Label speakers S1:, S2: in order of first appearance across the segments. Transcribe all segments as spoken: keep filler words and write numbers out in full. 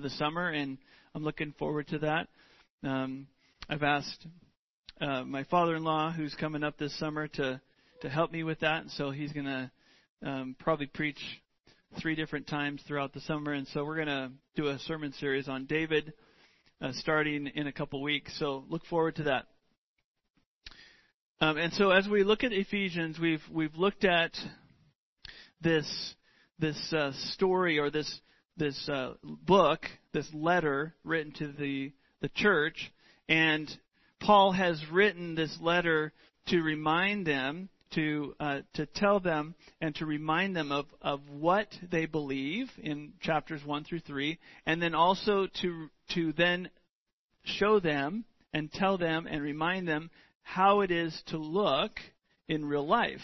S1: the summer, and I'm looking forward to that. Um, I've asked uh, my father-in-law, who's coming up this summer, to to help me with that, and so he's going to um, probably preach three different times throughout the summer, and so we're going to do a sermon series on David uh, starting in a couple weeks. So look forward to that. Um, and so as we look at Ephesians, we've we've looked at this this uh, story or this this uh, book, this letter written to the the church, and Paul has written this letter to remind them, to uh, to tell them and to remind them of, of what they believe in chapters one through three, and then also to to then show them and tell them and remind them how it is to look in real life,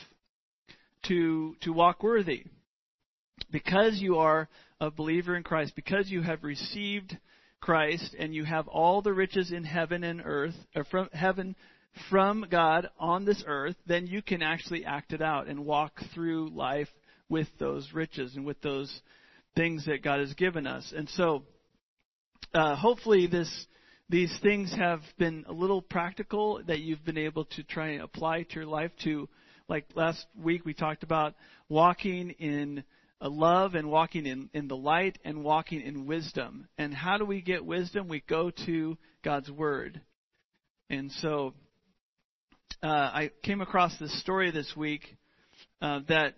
S1: to to walk worthy. Because you are a believer in Christ, because you have received Christ and you have all the riches in heaven and earth, or from heaven from God on this earth, then you can actually act it out and walk through life with those riches and with those things that God has given us. And so, uh, hopefully this these things have been a little practical, that you've been able to try and apply to your life. To, like last week we talked about walking in love and walking in, in the light and walking in wisdom. And how do we get wisdom? We go to God's Word. And so uh, I came across this story this week uh, that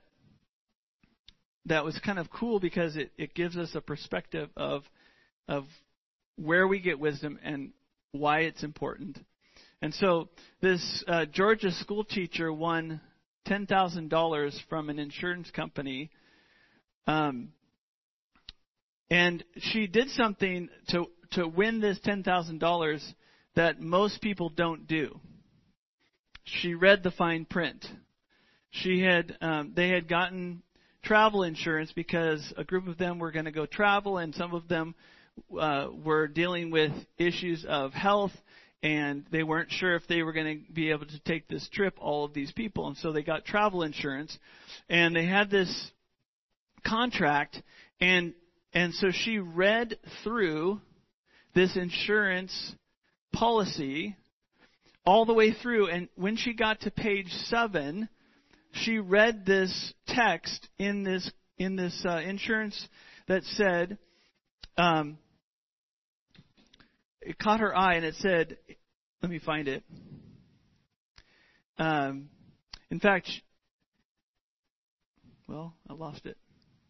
S1: that was kind of cool, because it, it gives us a perspective of of where we get wisdom and why it's important. And so this uh, Georgia school teacher won ten thousand dollars from an insurance company. Um, and she did something to to win this ten thousand dollars that most people don't do. She read the fine print. She had um, they had gotten travel insurance because a group of them were going to go travel, and some of them uh, were dealing with issues of health, and they weren't sure if they were going to be able to take this trip, all of these people. And so they got travel insurance, and they had this contract, and and so she read through this insurance policy all the way through, and when she got to page seven, she read this text in this in this uh, insurance that said, um, it caught her eye, and it said, let me find it. Um, in fact, well, I lost it.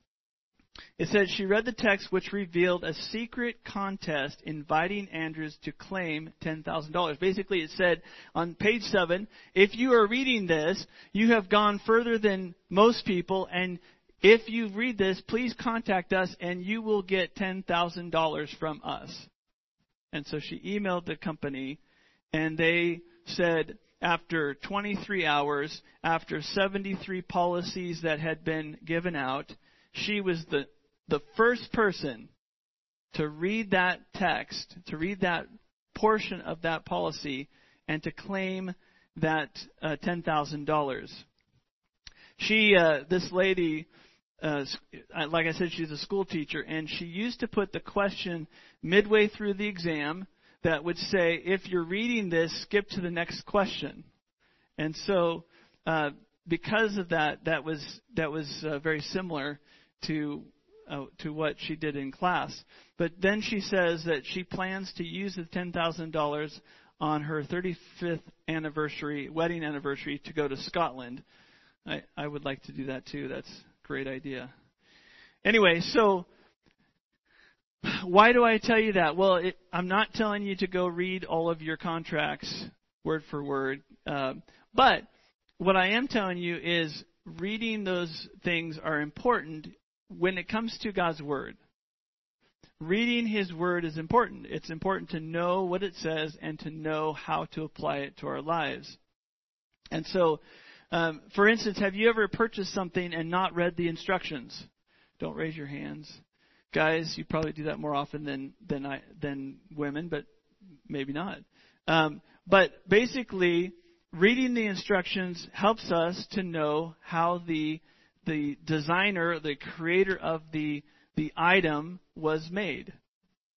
S1: It said she read the text, which revealed a secret contest inviting Andrews to claim ten thousand dollars. Basically, it said on page seven, if you are reading this, you have gone further than most people, and if you read this, please contact us, and you will get ten thousand dollars from us. And so she emailed the company, and they said after twenty-three hours, after seventy-three policies that had been given out, she was the the first person to read that text, to read that portion of that policy, and to claim that uh, ten thousand dollars. She, uh, this lady, uh, like I said, she's a school teacher, and she used to put the question midway through the exam that would say, if you're reading this, skip to the next question. And so, uh, because of that, that was that was uh, very similar to uh, to what she did in class. But then she says that she plans to use the ten thousand dollars on her thirty-fifth anniversary, wedding anniversary, to go to Scotland. I, I would like to do that too. That's a great idea. Anyway, so why do I tell you that? Well, it, I'm not telling you to go read all of your contracts word for word. Uh, but what I am telling you is reading those things are important when it comes to God's Word. Reading His Word is important. It's important to know what it says and to know how to apply it to our lives. And so, um, for instance, have you ever purchased something and not read the instructions? Don't raise your hands. Guys, you probably do that more often than than I than women, but maybe not. Um, but basically, reading the instructions helps us to know how the the designer, the creator of the the item was made.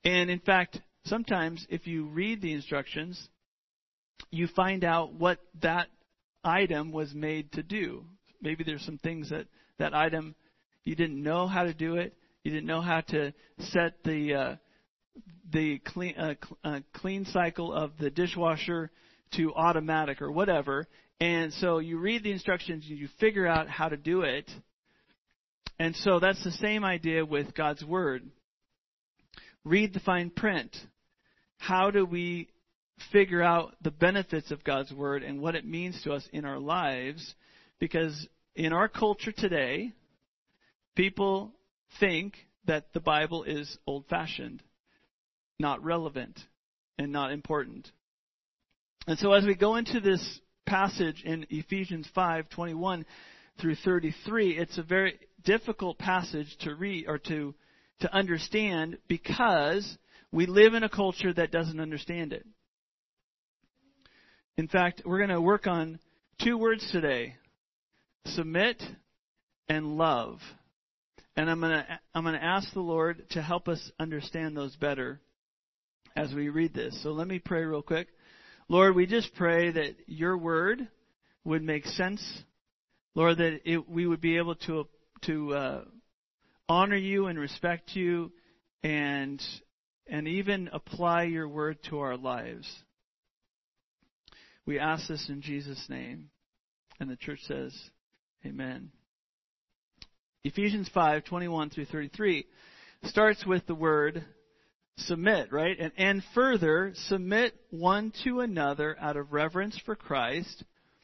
S1: And in fact, sometimes if you read the instructions, you find out what that item was made to do. Maybe there's some things that that item, you didn't know how to do it. You didn't know how to set the uh, the clean uh, cl- uh, clean cycle of the dishwasher to automatic or whatever. And so you read the instructions, you figure out how to do it. And so that's the same idea with God's Word. Read the fine print. How do we figure out the benefits of God's Word and what it means to us in our lives? Because in our culture today, people think that the Bible is old-fashioned, not relevant, and not important. And so as we go into this passage in Ephesians five twenty-one through thirty-three, it's a very difficult passage to read or to to understand because we live in a culture that doesn't understand it. In fact, we're going to work on two words today: submit and love. And I'm going to I'm going to ask the Lord to help us understand those better as we read this. So let me pray real quick. Lord, we just pray that your word would make sense. Lord, that it, we would be able to to uh, honor you and respect you, and and even apply your word to our lives. We ask this in Jesus' name, and the church says, "Amen." Ephesians five twenty-one through thirty-three starts with the word submit, right? And, and further, submit one to another out of reverence for Christ.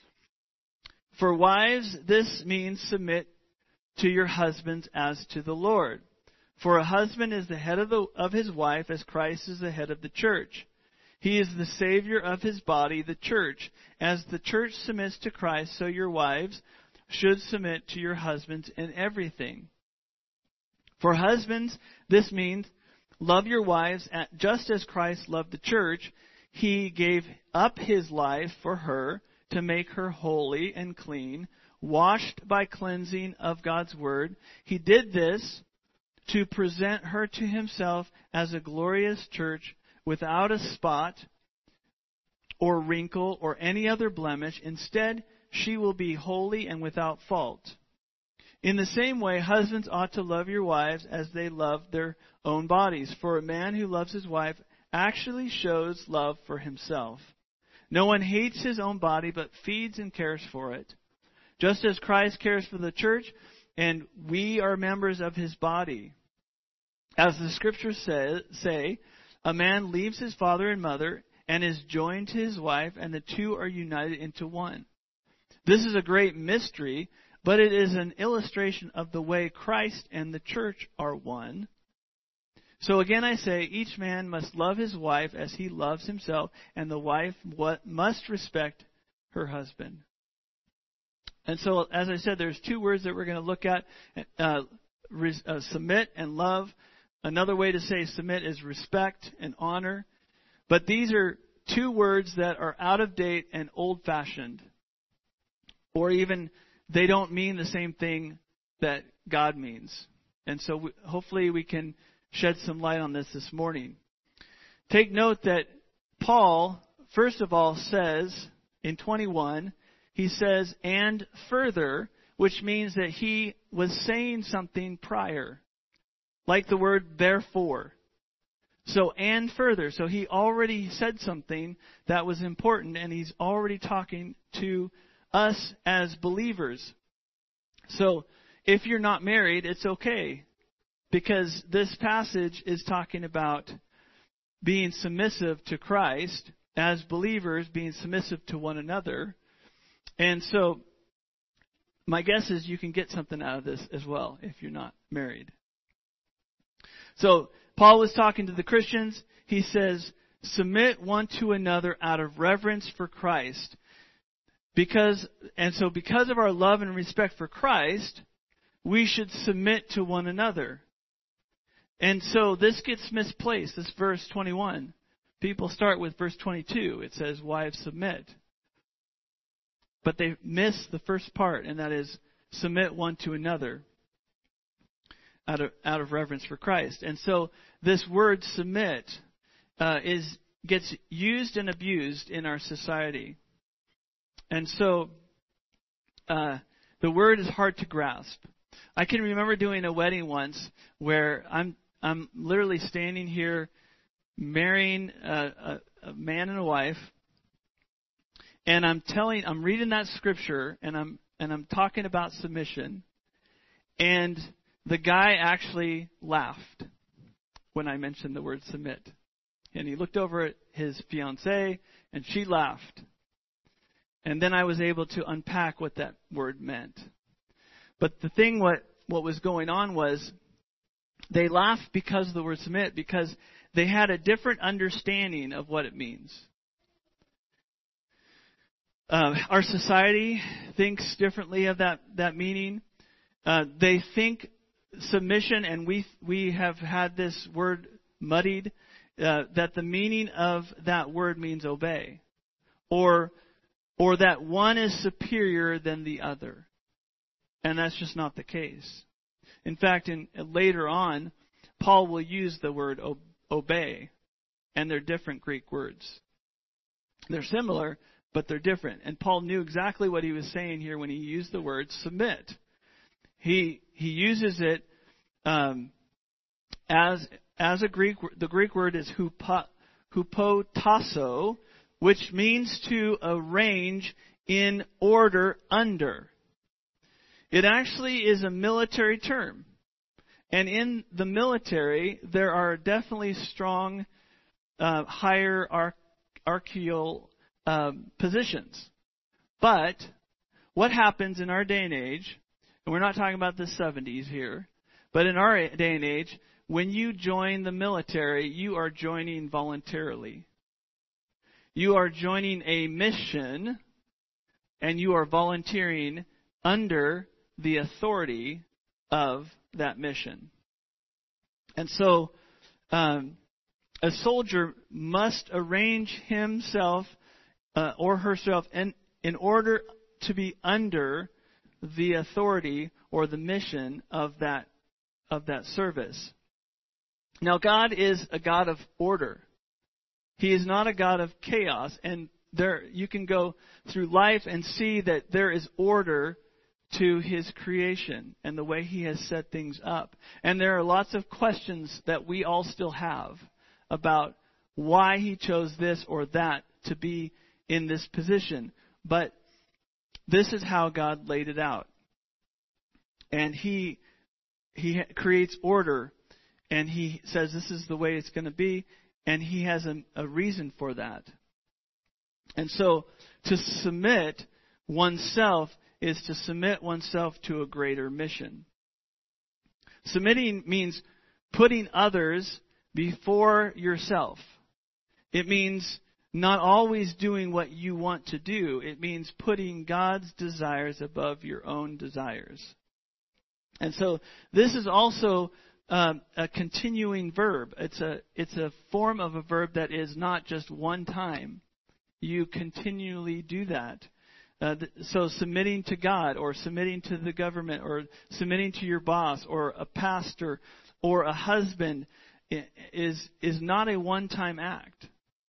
S1: For wives, this means submit to your husbands as to the Lord. For a husband is the head of, the, of his wife, as Christ is the head of the church. He is the Savior of his body, the church. As the church submits to Christ, so your wives should submit to your husbands in everything. For husbands, this means love your wives just as Christ loved the church. He gave up his life for her to make her holy and clean, washed by cleansing of God's word. He did this to present her to himself as a glorious church without a spot or wrinkle or any other blemish. Instead, she will be holy and without fault. In the same way, husbands ought to love your wives as they love their own bodies. For a man who loves his wife actually shows love for himself. No one hates his own body, but feeds and cares for it, just as Christ cares for the church, and we are members of his body. As the scriptures say, say, a man leaves his father and mother and is joined to his wife, and the two are united into one. This is a great mystery, but it is an illustration of the way Christ and the church are one. So again I say, each man must love his wife as he loves himself, and the wife what must respect her husband. And so, as I said, there's two words that we're going to look at, uh, res, uh, submit and love. Another way to say submit is respect and honor. But these are two words that are out of date and old-fashioned. Or even they don't mean the same thing that God means. And so we, hopefully we can shed some light on this this morning. Take note that Paul, first of all, says in twenty-one, he says, and further, which means that he was saying something prior, like the word therefore. So, and further. So he already said something that was important, and he's already talking to us as believers. So, if you're not married, it's okay, because this passage is talking about being submissive to Christ, as believers being submissive to one another. And so, my guess is you can get something out of this as well if you're not married. So, Paul was talking to the Christians. He says, submit one to another out of reverence for Christ. Because, and so because of our love and respect for Christ, we should submit to one another. And so this gets misplaced, this verse twenty-one. People start with verse twenty-two. It says, wives submit. But they miss the first part, and that is, submit one to another. out of out of reverence for Christ. And so this word submit uh, is gets used and abused in our society. And so uh, the word is hard to grasp. I can remember doing a wedding once where I'm I'm literally standing here marrying a, a, a man and a wife, and I'm telling I'm reading that scripture and I'm and I'm talking about submission, and the guy actually laughed when I mentioned the word submit. And he looked over at his fiancée, and she laughed. And then I was able to unpack what that word meant. But the thing, what, what was going on was they laughed because of the word submit, because they had a different understanding of what it means. Uh, our society thinks differently of that, that meaning. Uh, they think submission, and we we have had this word muddied, uh, that the meaning of that word means obey, or or that one is superior than the other, and that's just not the case. In fact, in later on, Paul will use the word obey, and they're different Greek words. They're similar, but they're different. And Paul knew exactly what he was saying here when he used the word submit. He he uses it um, as as a Greek. The Greek word is hupo, hupotasso, which means to arrange in order under. It actually is a military term, and in the military there are definitely strong uh, hierarchical um, positions. But what happens in our day and age? And we're not talking about the seventies here, but in our day and age, when you join the military, you are joining voluntarily. You are joining a mission, and you are volunteering under the authority of that mission. And so, um, a soldier must arrange himself uh, or herself in, in order to be under the authority or the mission of that of that service. Now, God is a God of order. He is not a God of chaos. And there, you can go through life and see that there is order to His creation and the way He has set things up. And there are lots of questions that we all still have about why He chose this or that to be in this position. But this is how God laid it out. And He He creates order, and He says this is the way it's going to be, and He has a, a reason for that. And so to submit oneself is to submit oneself to a greater mission. Submitting means putting others before yourself. It means not always doing what you want to do. It means putting God's desires above your own desires. And so this is also um, a continuing verb. It's a it's a form of a verb that is not just one time. You continually do that. Uh, th- so submitting to God, or submitting to the government, or submitting to your boss, or a pastor, or a husband is is not a one-time act.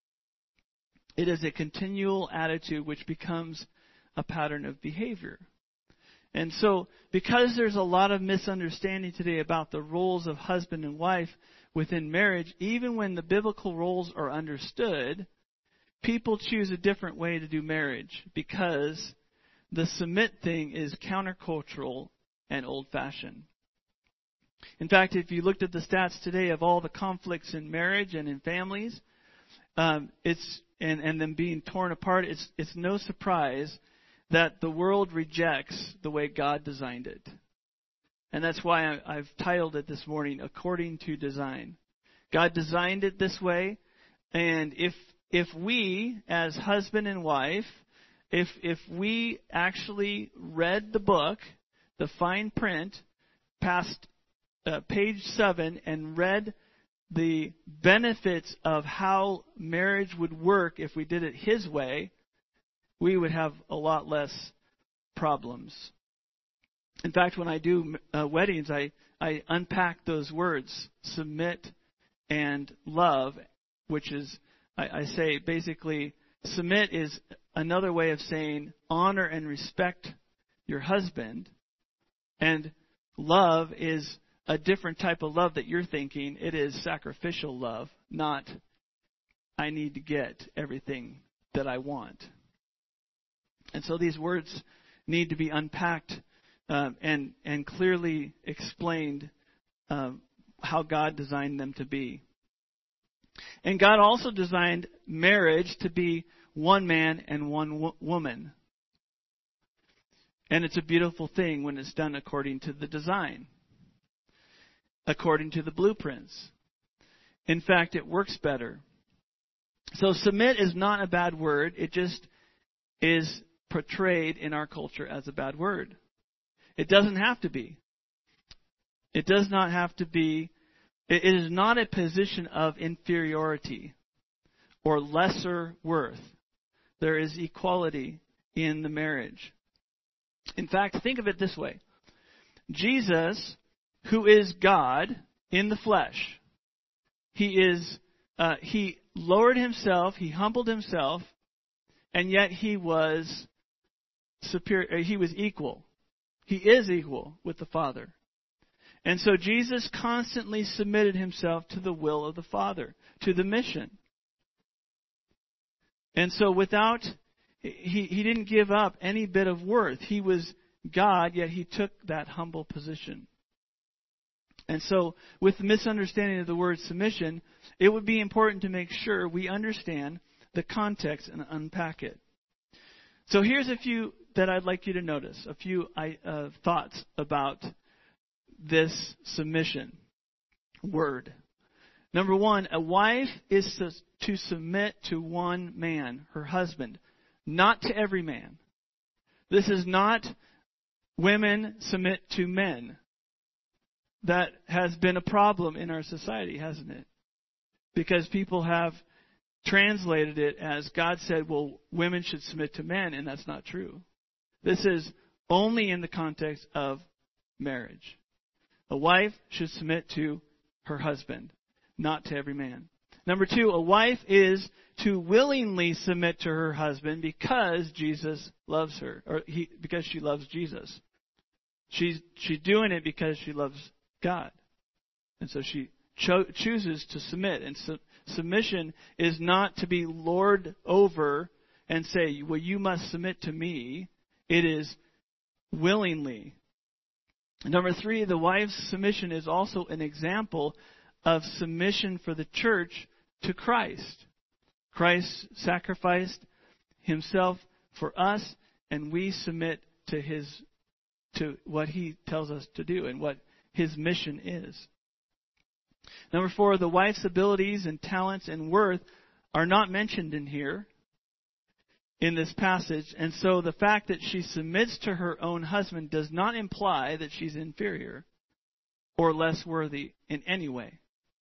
S1: It is a continual attitude which becomes a pattern of behavior. And so, because there's a lot of misunderstanding today about the roles of husband and wife within marriage, even when the biblical roles are understood, people choose a different way to do marriage because the submit thing is countercultural and old-fashioned. In fact, if you looked at the stats today of all the conflicts in marriage and in families, um, it's and, and them being torn apart, it's it's no surprise that the world rejects the way God designed it. And that's why I, I've titled it this morning, According to Design. God designed it this way, and if if we, as husband and wife, if if we actually read the book, the fine print, past uh, page seven, and read the benefits of how marriage would work if we did it His way, we would have a lot less problems. In fact, when I do uh, weddings, I, I unpack those words, submit and love, which is, I, I say basically, submit is another way of saying honor and respect your husband. And love is a different type of love that you're thinking. It is sacrificial love, not I need to get everything that I want. And so these words need to be unpacked um, and, and clearly explained um, how God designed them to be. And God also designed marriage to be one man and one wo- woman. And it's a beautiful thing when it's done according to the design, according to the blueprints. In fact, it works better. So submit is not a bad word. It just is portrayed in our culture as a bad word. It doesn't have to be. It does not have to be. It is not a position of inferiority or lesser worth. There is equality in the marriage. In fact, think of it this way. Jesus, who is God in the flesh, he is uh, he lowered himself, he humbled himself, and yet he was superior. He was equal. He is equal with the Father. And so Jesus constantly submitted himself to the will of the Father, to the mission. And so without, he, he didn't give up any bit of worth. He was God, yet he took that humble position. And so with the misunderstanding of the word submission, it would be important to make sure we understand the context and unpack it. So here's a few that I'd like you to notice, a few uh, thoughts about this submission word. Number one, a wife is to, to submit to one man, her husband, not to every man. This is not women submit to men. That has been a problem in our society, hasn't it? Because people have translated it as God said, well, women should submit to men, and that's not true. This is only in the context of marriage. A wife should submit to her husband, not to every man. Number two, a wife is to willingly submit to her husband because Jesus loves her, or he, because she loves Jesus. She's she's doing it because she loves God, and so she cho- chooses to submit. And su- submission is not to be lorded over and say, "Well, you must submit to me." It is willingly. Number three, the wife's submission is also an example of submission for the church to Christ. Christ sacrificed himself for us, and we submit to his to what he tells us to do and what his mission is. Number four, the wife's abilities and talents and worth are not mentioned in here, in this passage. And so the fact that she submits to her own husband does not imply that she's inferior or less worthy in any way.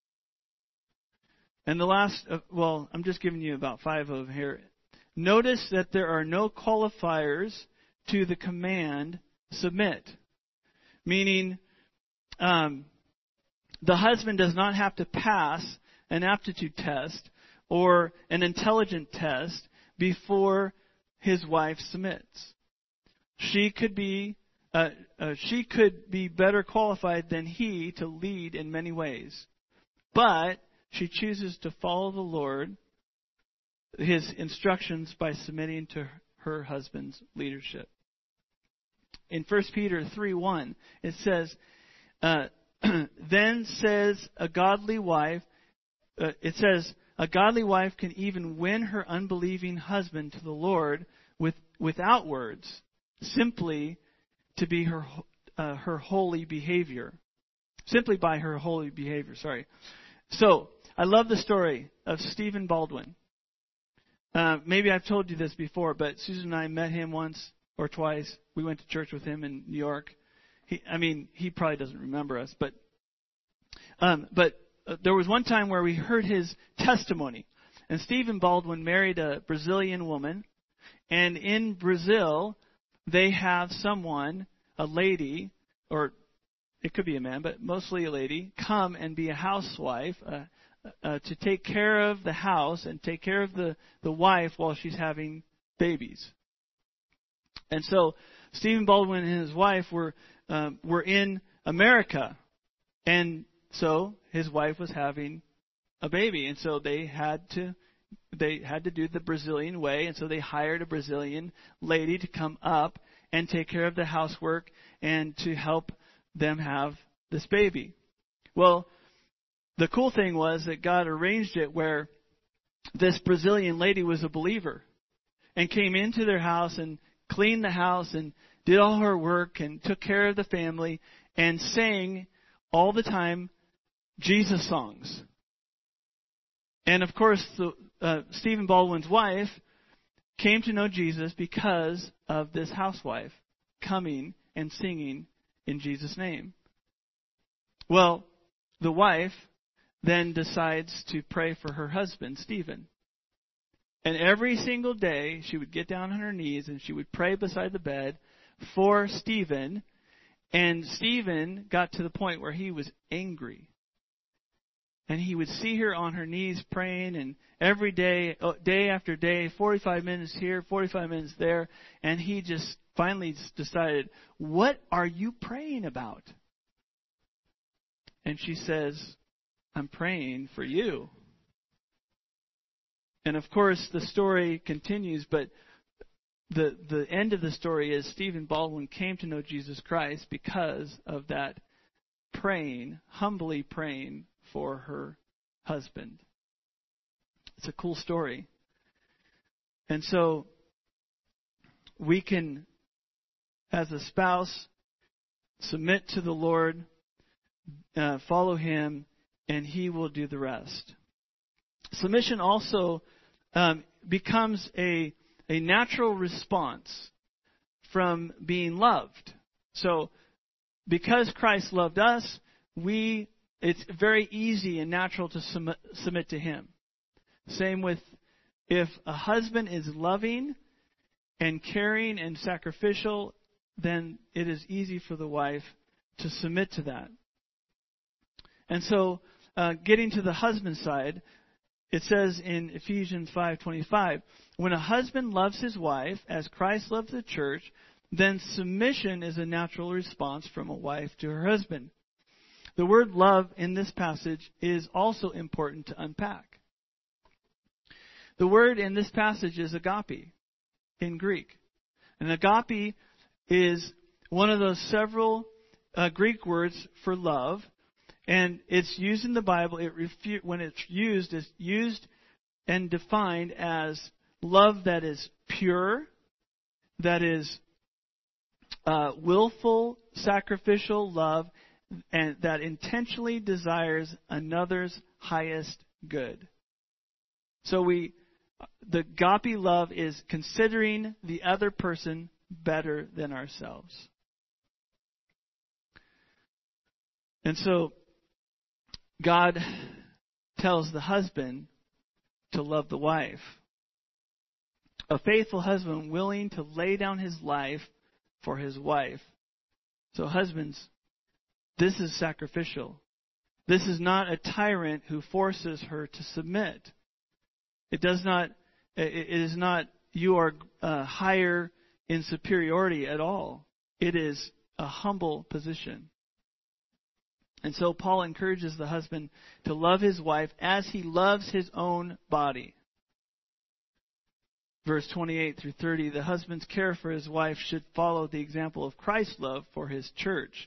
S1: And the last, uh, well, I'm just giving you about five of them here. Notice that there are no qualifiers to the command submit. Meaning, um, the husband does not have to pass an aptitude test or an intelligent test before his wife submits. She could be uh, uh, she could be better qualified than he to lead in many ways, but she chooses to follow the Lord, his instructions, by submitting to her husband's leadership. In First Peter three one, it says, uh, "Then says a godly wife." Uh, it says, "A godly wife can even win her unbelieving husband to the Lord with without words, simply to be her uh, her holy behavior, simply by her holy behavior." Sorry. So I love the story of Stephen Baldwin. Uh, maybe I've told you this before, but Susan and I met him once or twice. We went to church with him in New York. He, I mean, he probably doesn't remember us, but um, but. There was one time where we heard his testimony. And Stephen Baldwin married a Brazilian woman. And in Brazil, they have someone, a lady, or it could be a man, but mostly a lady, come and be a housewife uh, uh, to take care of the house and take care of the, the wife while she's having babies. And so Stephen Baldwin and his wife were um, were in America, and so his wife was having a baby, and so they had to they had to do the Brazilian way, and so they hired a Brazilian lady to come up and take care of the housework and to help them have this baby. Well, the cool thing was that God arranged it where this Brazilian lady was a believer and came into their house and cleaned the house and did all her work and took care of the family and sang all the time Jesus songs. And of course, the, uh, Stephen Baldwin's wife came to know Jesus because of this housewife coming and singing in Jesus' name. Well, the wife then decides to pray for her husband, Stephen. And every single day, she would get down on her knees and she would pray beside the bed for Stephen. And Stephen got to the point where he was angry. And he would see her on her knees praying, and every day, day after day, forty-five minutes here, forty-five minutes there. And he just finally decided, what are you praying about? And she says, I'm praying for you. And of course, the story continues, but the the end of the story is Stephen Baldwin came to know Jesus Christ because of that praying, humbly praying for her husband. It's a cool story. And so we can, as a spouse, submit to the Lord, uh, follow Him, and He will do the rest. Submission also um, becomes a a natural response from being loved. So, because Christ loved us, we it's very easy and natural to submit, submit to Him. Same with if a husband is loving and caring and sacrificial, then it is easy for the wife to submit to that. And so, uh, getting to the husband side, it says in Ephesians five twenty-five, when a husband loves his wife as Christ loved the church, then submission is a natural response from a wife to her husband. The word love in this passage is also important to unpack. The word in this passage is agape in Greek. And agape is one of those several uh, Greek words for love. And it's used in the Bible. It refu- when it's used, it's used and defined as love that is pure, that is uh, willful, sacrificial love, and that intentionally desires another's highest good. So we, the agape love is considering the other person better than ourselves. And so God tells the husband to love the wife. A faithful husband willing to lay down his life for his wife. So husbands, this is sacrificial. This is not a tyrant who forces her to submit. It does not, it is not you are uh, higher in superiority at all. It is a humble position. And so Paul encourages the husband to love his wife as he loves his own body. Verse twenty-eight through thirty, the husband's care for his wife should follow the example of Christ's love for his church.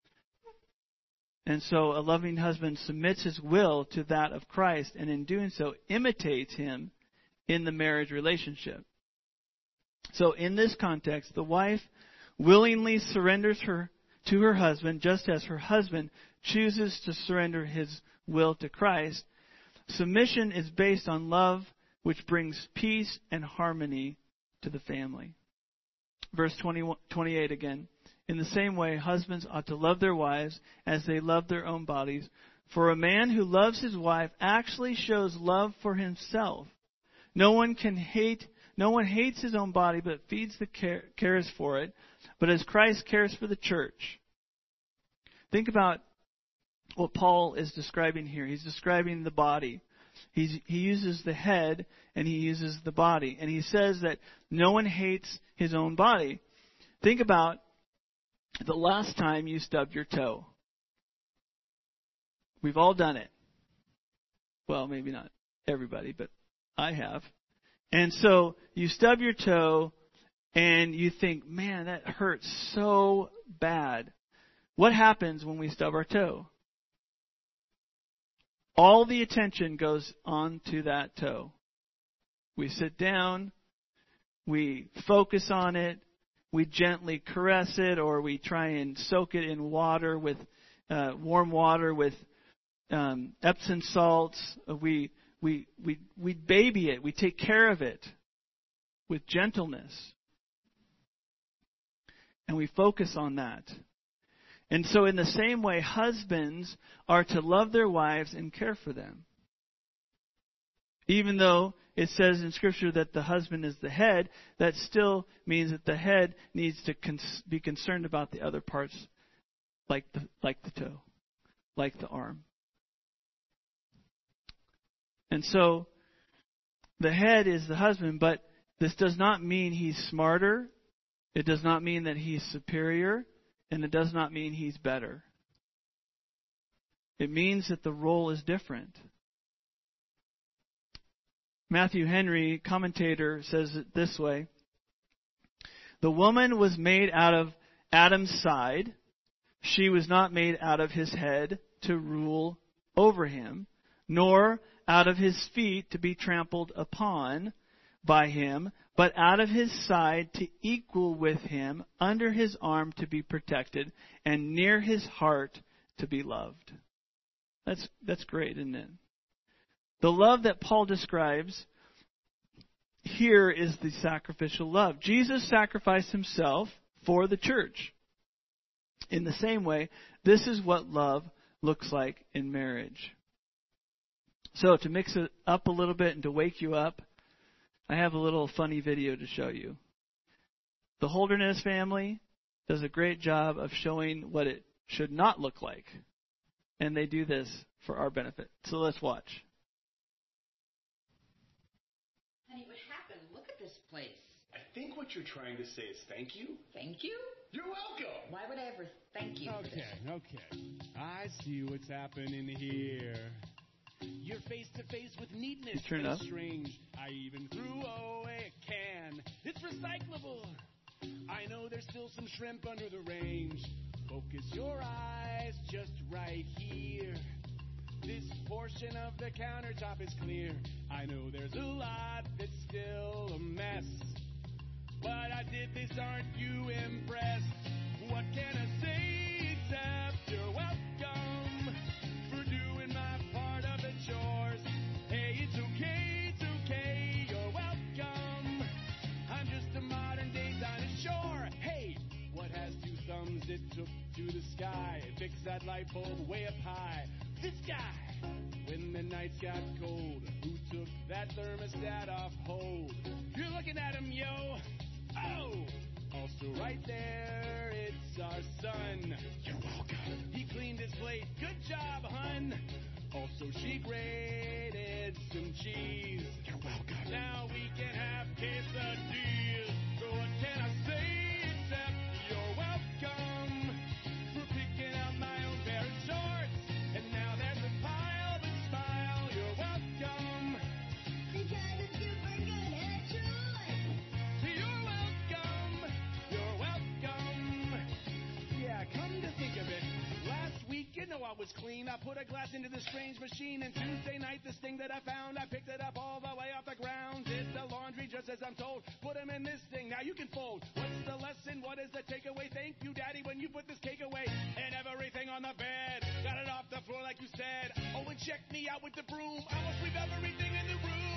S1: And so a loving husband submits his will to that of Christ, and in doing so imitates him in the marriage relationship. So in this context, the wife willingly surrenders her to her husband, just as her husband chooses to surrender his will to Christ. Submission is based on love, which brings peace and harmony to the family. Verse twenty, twenty-eight again. In the same way, husbands ought to love their wives as they love their own bodies. For a man who loves his wife actually shows love for himself. No one can hate, no one hates his own body, but feeds the care, cares for it. But as Christ cares for the church, Think about what Paul is describing here. He's describing the body. He's, he uses the head and he uses the body. And he says that no one hates his own body. Think about the last time you stubbed your toe. We've all done it. Well, maybe not everybody, but I have. And so you stub your toe and you think, man, that hurts so bad. What happens when we stub our toe? All the attention goes on to that toe. We sit down, we focus on it, we gently caress it, or we try and soak it in water with uh, warm water with um, Epsom salts. We we we we baby it. We take care of it with gentleness, and we focus on that. And so in the same way, husbands are to love their wives and care for them. Even though it says in Scripture that the husband is the head, that still means that the head needs to cons- be concerned about the other parts, like the, like the toe, like the arm. And so the head is the husband, but this does not mean he's smarter. It does not mean that he's superior. And it does not mean he's better. It means that the role is different. Matthew Henry, commentator, says it this way. The woman was made out of Adam's side. She was not made out of his head to rule over him, nor out of his feet to be trampled upon by him, but out of his side to equal with him, under his arm to be protected, and near his heart to be loved. That's that's great, isn't it? The love that Paul describes here is the sacrificial love. Jesus sacrificed himself for the church. In the same way, this is what love looks like in marriage. So to mix it up a little bit and to wake you up, I have a little funny video to show you. The Holderness family does a great job of showing what it should not look like. And they do this for our benefit. So let's watch.
S2: Honey, what happened? Look at this place.
S3: I think what you're trying to say is thank you.
S2: Thank you?
S3: You're welcome.
S2: Why would I ever thank you for
S4: Okay,
S2: this?
S4: okay. I see what's happening here. You're face to face with neatness
S1: Turn
S4: and
S1: up.
S4: strange. I even threw away a can. It's recyclable. I know there's still some shrimp under the range. Focus your eyes just right here. This portion of the countertop is clear. I know there's a lot that's still a mess. But I did this, aren't you impressed? What can I say except you're welcome for doing my part of the chores. Hey, it's okay, it's okay, you're welcome. I'm just a modern day dinosaur. Hey, what has two thumbs it took to the sky? Fix that light bulb way up high. This guy, when the nights got cold, who took that thermostat off hold? You're looking at him, yo. Oh! Also right there, it's our son. You're welcome. He cleaned his plate. Good job, hun. Also, she grated some cheese. You're welcome. Now we can have quesadillas. So what can I say except you're welcome for picking out my own pair of shorts. And now there's a pile that smile. You're welcome.
S5: Because it's super good and it's true.
S4: You're welcome. You're welcome. Yeah, come to think of it, last week, you know I was clean. I put a glass into the strange machine, and Tuesday night, this thing that I found, I picked it up all the way off the ground. Did the laundry just as I'm told. Put them in this thing, now you can fold. What's the lesson? What is the takeaway? Thank you, Daddy, when you put this cake away. And everything on the bed, got it off the floor like you said. Oh, and check me out with the broom. I will sweep everything in the room.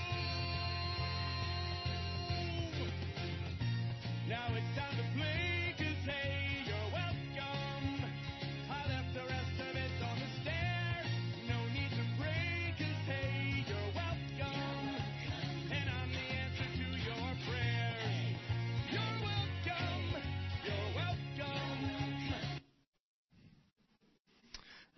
S4: Now it's time to play, 'cause hey, you're welcome. I left the rest of it on the stairs. No need to pray, 'cause hey, you're welcome. And I'm the answer to your prayers. You're welcome. You're welcome.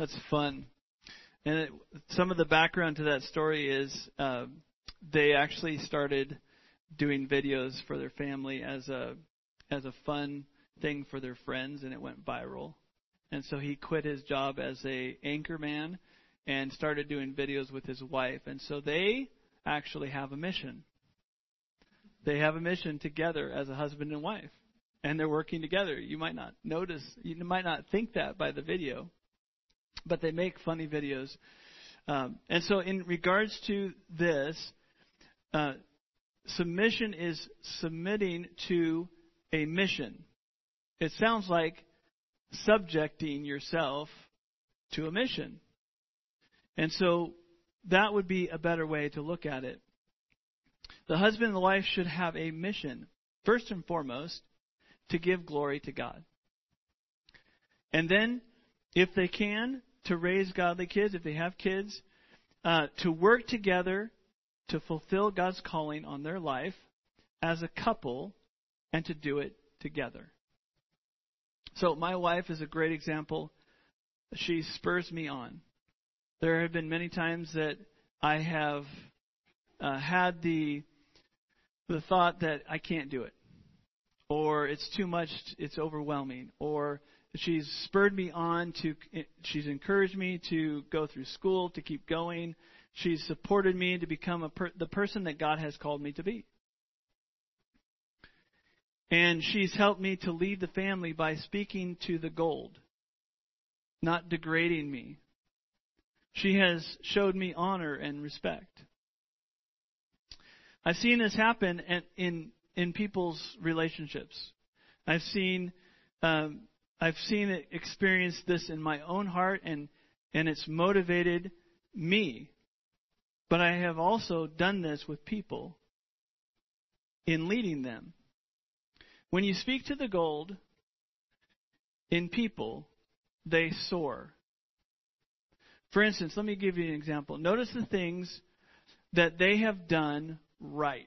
S1: That's fun. And it, some of the background to that story is uh, they actually started doing videos for their family as a as a fun thing for their friends, and it went viral. And so he quit his job as a anchor man and started doing videos with his wife. And so they actually have a mission. They have a mission together as a husband and wife. And they're working together. You might not notice, you might not think that by the video, but they make funny videos. Um, and so in regards to this, uh, submission is submitting to a mission. It sounds like subjecting yourself to a mission. And so that would be a better way to look at it. The husband and the wife should have a mission, first and foremost, to give glory to God. And then, if they can, to raise godly kids, if they have kids, uh, to work together to fulfill God's calling on their life as a couple and to do it together. So my wife is a great example. She spurs me on. There have been many times that I have uh, had the the thought that I can't do it, or it's too much, it's overwhelming, or she's spurred me on to, she's encouraged me to go through school, to keep going. She's supported me to become a per, the person that God has called me to be. And she's helped me to lead the family by speaking to the gold, not degrading me. She has showed me honor and respect. I've seen this happen in in, in people's relationships. I've seen um, I've seen it experience this in my own heart, and and it's motivated me. But I have also done this with people in leading them. When you speak to the gold in people, they soar. For instance, let me give you an example. Notice the things that they have done right.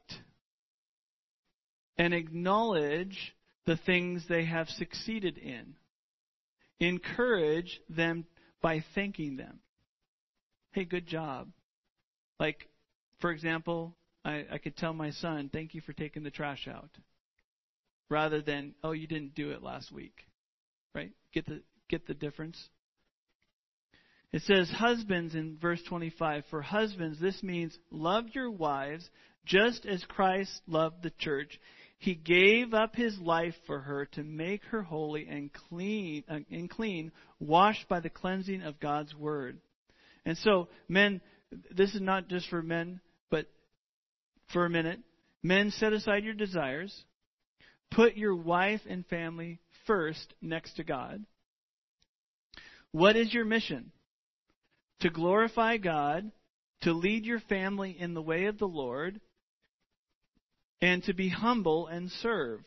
S1: And acknowledge the things they have succeeded in. Encourage them by thanking them. Hey, good job. Like, for example, I, I could tell my son, thank you for taking the trash out. Rather than, oh, you didn't do it last week. Right? Get the get the difference? It says, husbands in verse twenty-five, for husbands, this means love your wives just as Christ loved the church. He gave up his life for her to make her holy and clean, uh, and clean, washed by the cleansing of God's word. And so, men, this is not just for men, but for a minute. Men, set aside your desires. Put your wife and family first next to God. What is your mission? To glorify God, to lead your family in the way of the Lord, and to be humble and serve.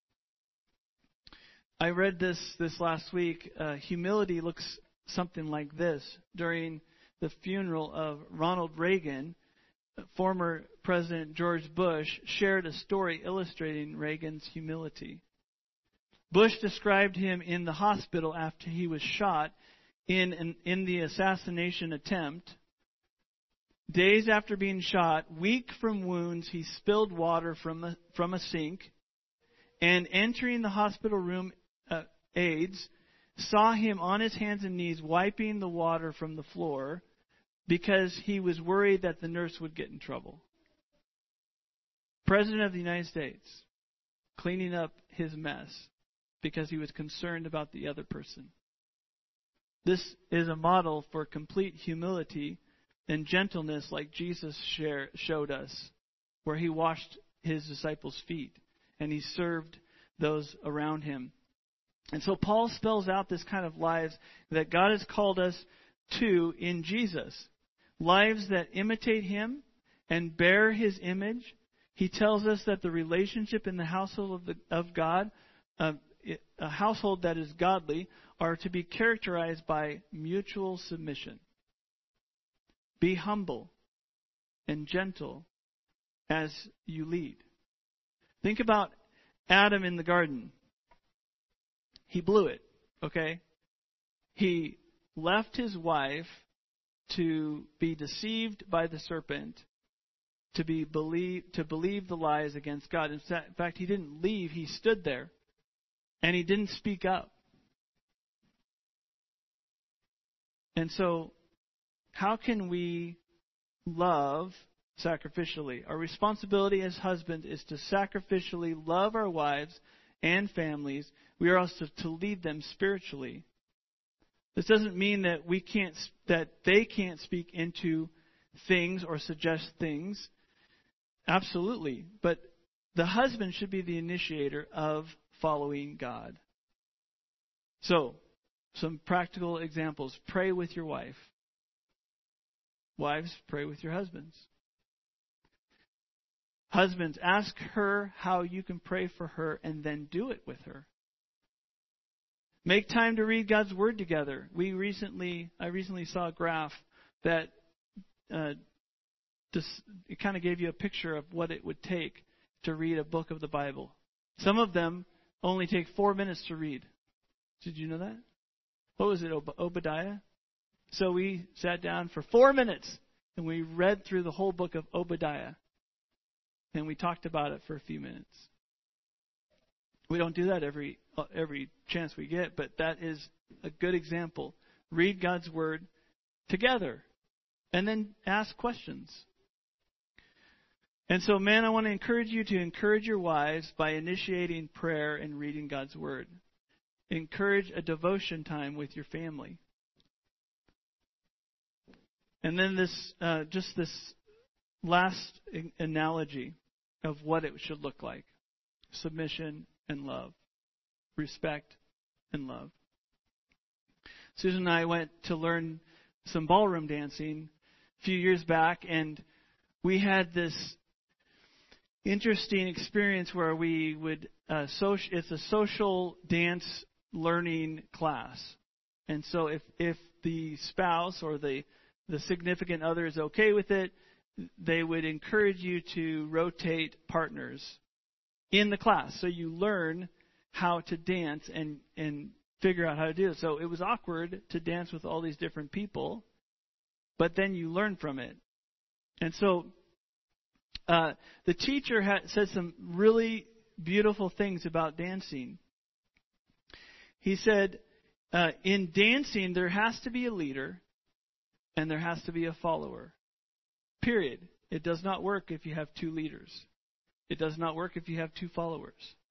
S1: I read this this last week. Uh, humility looks something like this. During the funeral of Ronald Reagan, former President George Bush shared a story illustrating Reagan's humility. Bush described him in the hospital after he was shot in an, in the assassination attempt. Days after being shot, weak from wounds, he spilled water from a, from a sink, and entering the hospital room, uh, aides saw him on his hands and knees wiping the water from the floor because he was worried that the nurse would get in trouble. President of the United States cleaning up his mess because he was concerned about the other person. This is a model for complete humility and gentleness like Jesus share, showed us, where he washed his disciples' feet and he served those around him. And so Paul spells out this kind of lives that God has called us to in Jesus. Lives that imitate him and bear his image. He tells us that the relationship in the household of, the, of God, uh, a household that is godly, are to be characterized by mutual submission. Be humble and gentle as you lead. Think about Adam in the garden. He blew it, okay? He left his wife to be deceived by the serpent, to be believe to believe the lies against God. In fact, he didn't leave, he stood there. And he didn't speak up. And so, how can we love sacrificially? Our responsibility as husbands is to sacrificially love our wives and families. We are also to lead them spiritually. This doesn't mean that we can't, that they can't speak into things or suggest things. Absolutely. But the husband should be the initiator of following God. So, some practical examples. Pray with your wife. Wives, pray with your husbands. Husbands, ask her how you can pray for her and then do it with her. Make time to read God's Word together. We recently, I recently saw a graph that uh, just, it kind of gave you a picture of what it would take to read a book of the Bible. Some of them only take four minutes to read. Did you know that? What was it, Ob- Obadiah? So we sat down for four minutes and we read through the whole book of Obadiah. And we talked about it for a few minutes. We don't do that every every chance we get, but that is a good example. Read God's Word together and then ask questions. And so, man, I want to encourage you to encourage your wives by initiating prayer and reading God's Word. Encourage a devotion time with your family. And then this, uh, just this last analogy of what it should look like. Submission and love. Respect and love. Susan and I went to learn some ballroom dancing a few years back, and we had this interesting experience where we would, uh, social, it's a social dance learning class. And so if, if the spouse or the, the significant other is okay with it, they would encourage you to rotate partners in the class. So you learn how to dance and, and figure out how to do it. So it was awkward to dance with all these different people, but then you learn from it. And so uh, the teacher had said some really beautiful things about dancing. He said, uh, in dancing, there has to be a leader and there has to be a follower. Period. It does not work if you have two leaders. It does not work if you have two followers.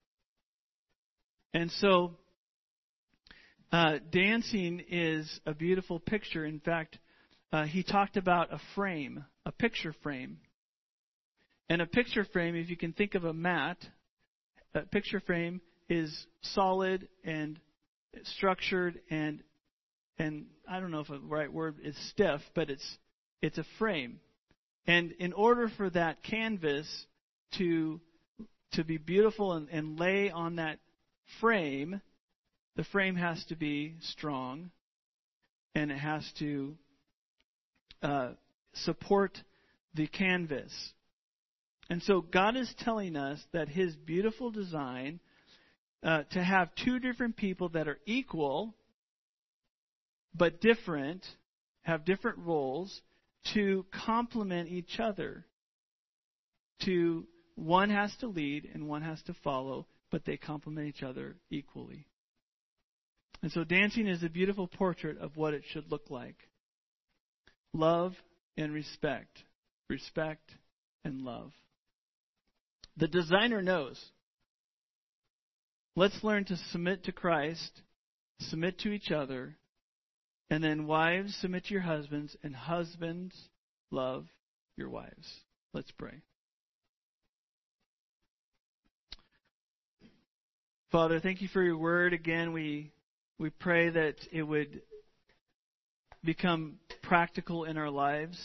S1: And so, uh, dancing is a beautiful picture. In fact, uh, he talked about a frame, a picture frame. And a picture frame, if you can think of a mat, a picture frame is solid and structured and, and I don't know if the right word is stiff, but it's it's a frame. And in order for that canvas to to be beautiful and, and lay on that frame, the frame has to be strong and it has to uh, support the canvas. And so God is telling us that His beautiful design uh, to have two different people that are equal but different, have different roles, to complement each other. To one has to lead and one has to follow, but they complement each other equally. And so dancing is a beautiful portrait of what it should look like. Love and respect. Respect and love. The designer knows. Let's learn to submit to Christ, submit to each other, and then wives, submit to your husbands, and husbands, love your wives. Let's pray. Father, thank you for your word. Again, we we pray that it would become practical in our lives.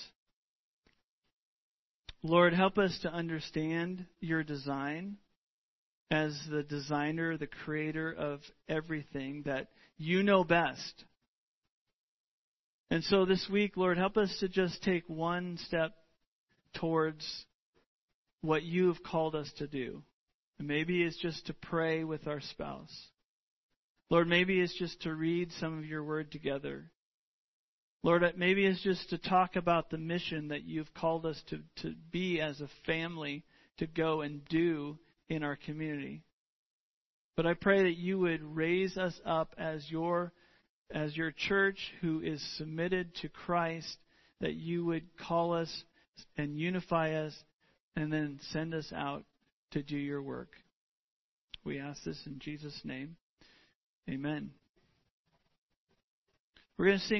S1: Lord, help us to understand your design as the designer, the creator of everything, that you know best. And so this week, Lord, help us to just take one step towards what you have called us to do. And maybe it's just to pray with our spouse. Lord, maybe it's just to read some of your word together. Lord, maybe it's just to talk about the mission that you've called us to, to be as a family, to go and do in our community. But I pray that you would raise us up as your, as your church who is submitted to Christ, that you would call us and unify us and then send us out to do your work. We ask this in Jesus' name. Amen. We're going to sing.